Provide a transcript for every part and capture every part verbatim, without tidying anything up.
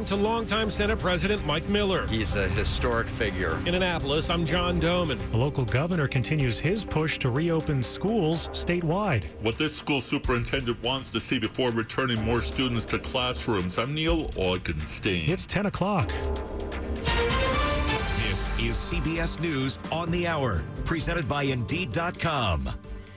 to longtime Senate President Mike Miller. He's a historic figure. In Annapolis, I'm John Doman. The local governor continues his push to reopen schools statewide. What this school superintendent wants to see before returning more students to classrooms. I'm Neil Augenstein. It's ten o'clock. This is C B S News on the Hour, presented by Indeed dot com.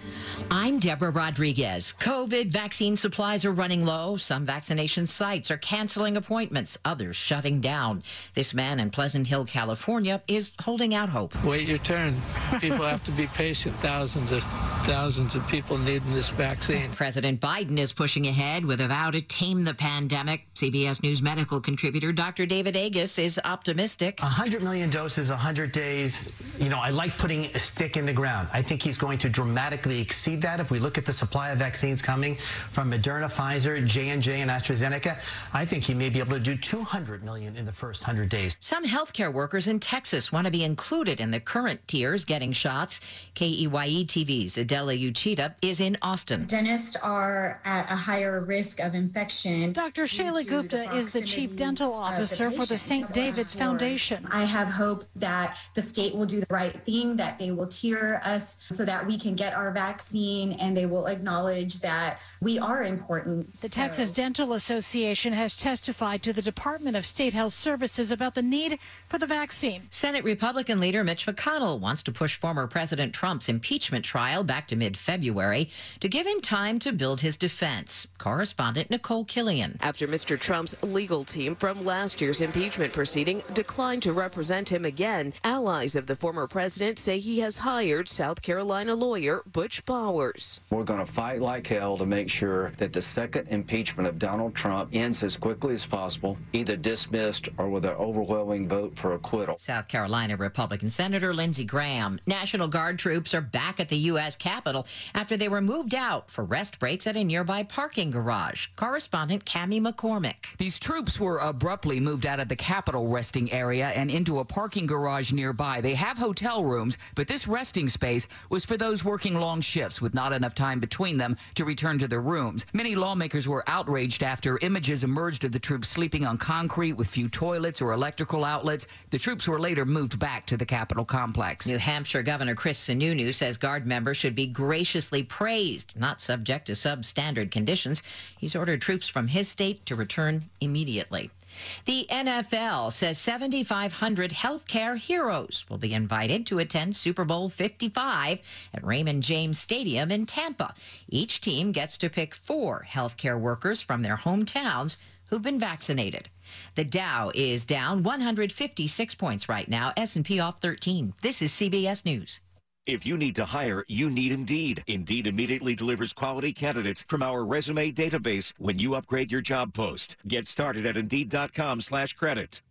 I'm Deborah Rodriguez. COVID vaccine supplies are running low. Some vaccination sites are canceling appointments, others shutting down. This man in Pleasant Hill, California, is holding out hope. Wait your turn. People have to be patient. Thousands of thousands of people needing this vaccine. President Biden is pushing ahead with a vow to tame the pandemic. C B S News medical contributor Doctor David Agus is optimistic. one hundred million doses, one hundred days. You know, I like putting a stick in the ground. I think he's going to dramatically exceed that. If we look at the supply of vaccines coming from Moderna, Pfizer, J and J, and AstraZeneca, I think he may be able to do two hundred million in the first one hundred days. Some healthcare workers in Texas want to be included in the current tiers getting shots. K E Y E T V's Adela Uchida is in Austin. Dentists are at a higher risk of infection. Doctor Shayla Gupta is the chief dental officer the for the Saint David's Foundation. I have hope that the state will do the right thing, that they will tier us so that we can get our vaccine, and they will acknowledge that we are important. The so. Texas Dental Association has testified to the Department of State Health Services about the need for the vaccine. Senate Republican leader Mitch McConnell wants to push former President Trump's impeachment trial back to mid-February to give him time to build his defense. Correspondent Nicole Killian. After Mister Trump's legal team from last year's impeachment proceeding declined to represent him again, allies of the former president say he has hired South Carolina lawyer Butch Powers. We're going to fight like hell to make sure that the second impeachment of Donald Trump ends as quickly as possible, either dismissed or with an overwhelming vote for acquittal. South Carolina Republican Senator Lindsey Graham. National Guard troops are back at the U S Capitol after they were moved out for rest breaks at a nearby parking garage. Correspondent Cammie McCormick. These troops were abruptly moved out of the Capitol resting area and into a parking garage nearby. They have hotel rooms, but this resting space was for those working long shifts with not enough time between them to return to their rooms. Many lawmakers were outraged after images emerged of the troops sleeping on concrete with few toilets or electrical outlets. The troops were later moved back to the Capitol complex. New Hampshire Governor Chris Sununu says Guard members should be graciously praised, not subject to substandard conditions. He's ordered troops from his state to return immediately. The N F L says seventy-five hundred healthcare heroes will be invited to attend Super Bowl fifty-five at Raymond James Stadium in Tampa. Each team gets to pick four healthcare workers from their hometowns who've been vaccinated. The Dow is down one hundred fifty-six points right now, S and P off thirteen. This is C B S News. If you need to hire, you need Indeed. Indeed immediately delivers quality candidates from our resume database when you upgrade your job post. Get started at Indeed.com slash credit.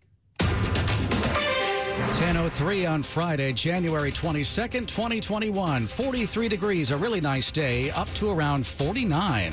ten oh three on Friday, January twenty-second, twenty twenty-one. forty-three degrees, a really nice day, up to around forty-nine.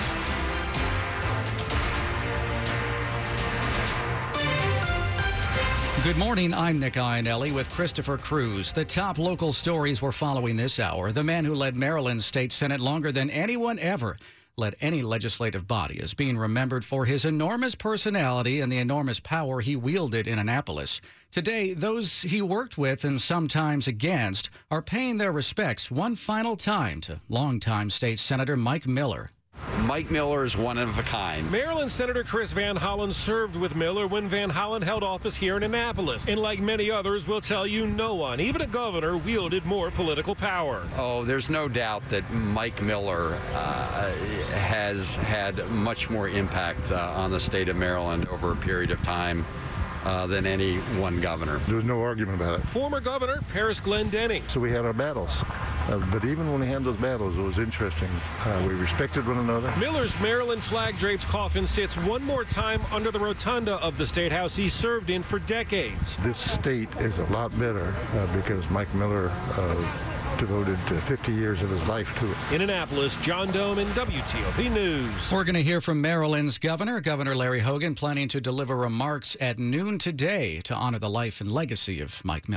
Good morning, I'm Nick Iannelli with Christopher Cruz. The top local stories we're following this hour. The man who led Maryland's state senate longer than anyone ever led any legislative body is being remembered for his enormous personality and the enormous power he wielded in Annapolis. Today, those he worked with and sometimes against are paying their respects one final time to longtime state senator Mike Miller. Mike Miller is one of a kind. Maryland Senator Chris Van Hollen served with Miller when Van Hollen held office here in Annapolis. And like many others will tell you, no one, even a governor, wielded more political power. Oh, there's no doubt that Mike Miller uh, has had much more impact uh, on the state of Maryland over a period of time Uh, than any one governor. There's no argument about it. Former Governor Paris Glendening. So we had our battles, uh, but even when we had those battles, it was interesting. Uh, we respected one another. Miller's Maryland flag-draped coffin sits one more time under the rotunda of the State House he served in for decades. This state is a lot better uh, because Mike Miller uh, devoted uh, fifty years of his life to it. In Annapolis, John Doman, W T O P News. We're going to hear from Maryland's governor, Governor Larry Hogan, planning to deliver remarks at noon today to honor the life and legacy of Mike Miller.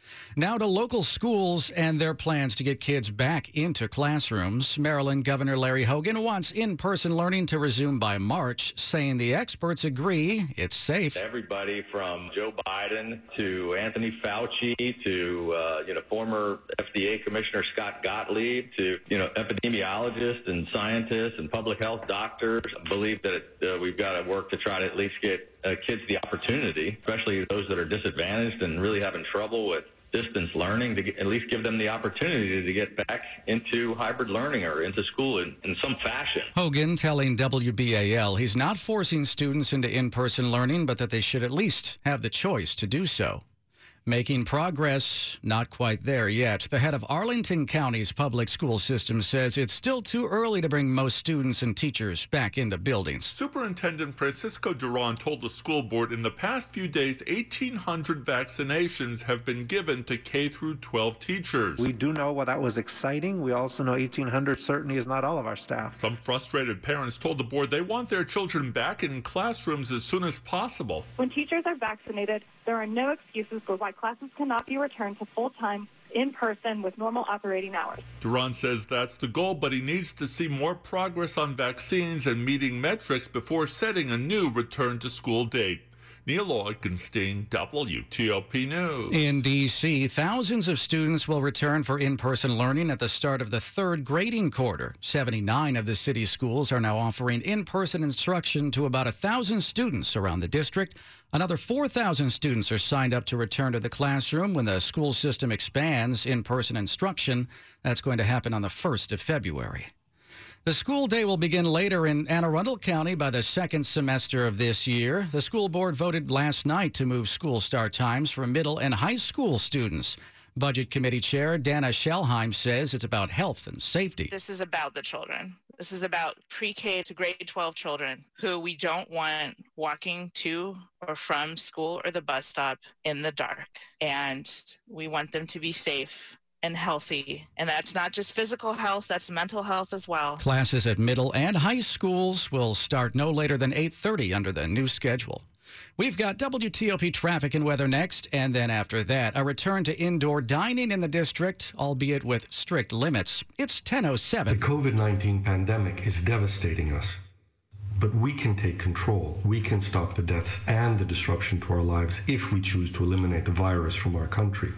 Now to local schools and their plans to get kids back into classrooms. Maryland Governor Larry Hogan wants in-person learning to resume by March, saying the experts agree it's safe. Everybody from Joe Biden to Anthony Fauci to uh, you know former F D A Commissioner Scott Gottlieb to you know epidemiologists and scientists and public health doctors believe that uh, we've got to work to try to at least get uh, kids the opportunity, especially those that are disadvantaged and really having trouble with distance learning, to get, at least give them the opportunity to get back into hybrid learning or into school in, in some fashion. Hogan telling W B A L he's not forcing students into in-person learning, but that they should at least have the choice to do so. Making progress, not quite there yet. The head of Arlington County's public school system says it's still too early to bring most students and teachers back into buildings. Superintendent Francisco Duran told the school board in the past few days, eighteen hundred vaccinations have been given to K through twelve teachers. We do know well, that was exciting. We also know eighteen hundred certainly is not all of our staff. Some frustrated parents told the board they want their children back in classrooms as soon as possible. When teachers are vaccinated, there are no excuses for why classes cannot be returned to full-time, in-person with normal operating hours. Duran says that's the goal, but he needs to see more progress on vaccines and meeting metrics before setting a new return-to-school date. Neil Augenstein, W T O P News. In D C, thousands of students will return for in-person learning at the start of the third grading quarter. seventy-nine of the city's schools are now offering in-person instruction to about one thousand students around the district. Another four thousand students are signed up to return to the classroom when the school system expands in-person instruction. That's going to happen on the first of February. The school day will begin later in Anne Arundel County by the second semester of this year. The school board voted last night to move school start times for middle and high school students. Budget Committee Chair Dana Schellheim says it's about health and safety. This is about the children. This is about pre-K to grade twelve children who we don't want walking to or from school or the bus stop in the dark. And we want them to be safe and healthy. And that's not just physical health, that's mental health as well. Classes at middle and high schools will start no later than eight thirty under the new schedule. We've got W T O P traffic and weather next, and then after that, a return to indoor dining in the district, albeit with strict limits. It's ten oh seven. The COVID nineteen pandemic is devastating us, but we can take control. We can stop the deaths and the disruption to our lives if we choose to eliminate the virus from our country.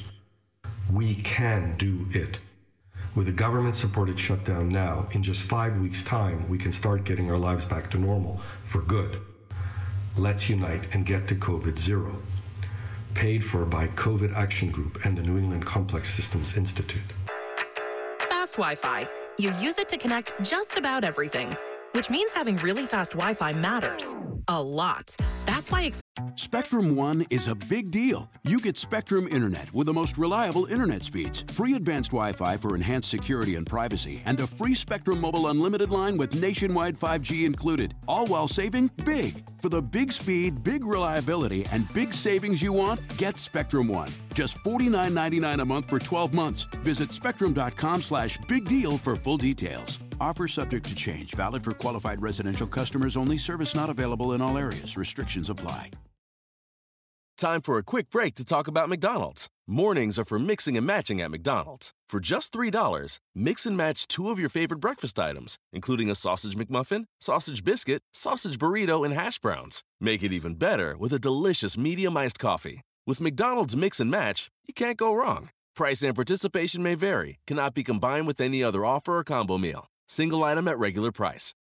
We can do it. With a government-supported shutdown now, in just five weeks' time, we can start getting our lives back to normal for good. Let's unite and get to COVID zero. Paid for by COVID Action Group and the New England Complex Systems Institute. Fast Wi-Fi. You use it to connect just about everything, which means having really fast Wi-Fi matters a lot. That's why Spectrum One is a big deal. You get Spectrum Internet with the most reliable internet speeds, free advanced Wi-Fi for enhanced security and privacy, and a free Spectrum Mobile Unlimited line with nationwide five G included, all while saving big. For the big speed, big reliability, and big savings you want, get Spectrum One. Just forty-nine ninety-nine a month for twelve months. Visit spectrum.com slash big deal for full details. Offer subject to change. Valid for qualified residential customers only. Service not available in all areas. Restrictions apply. Time for a quick break to talk about McDonald's. Mornings are for mixing and matching at McDonald's. For just three dollars, mix and match two of your favorite breakfast items, including a sausage McMuffin, sausage biscuit, sausage burrito, and hash browns. Make it even better with a delicious medium iced coffee. With McDonald's Mix and Match, you can't go wrong. Price and participation may vary. Cannot be combined with any other offer or combo meal. Single item at regular price.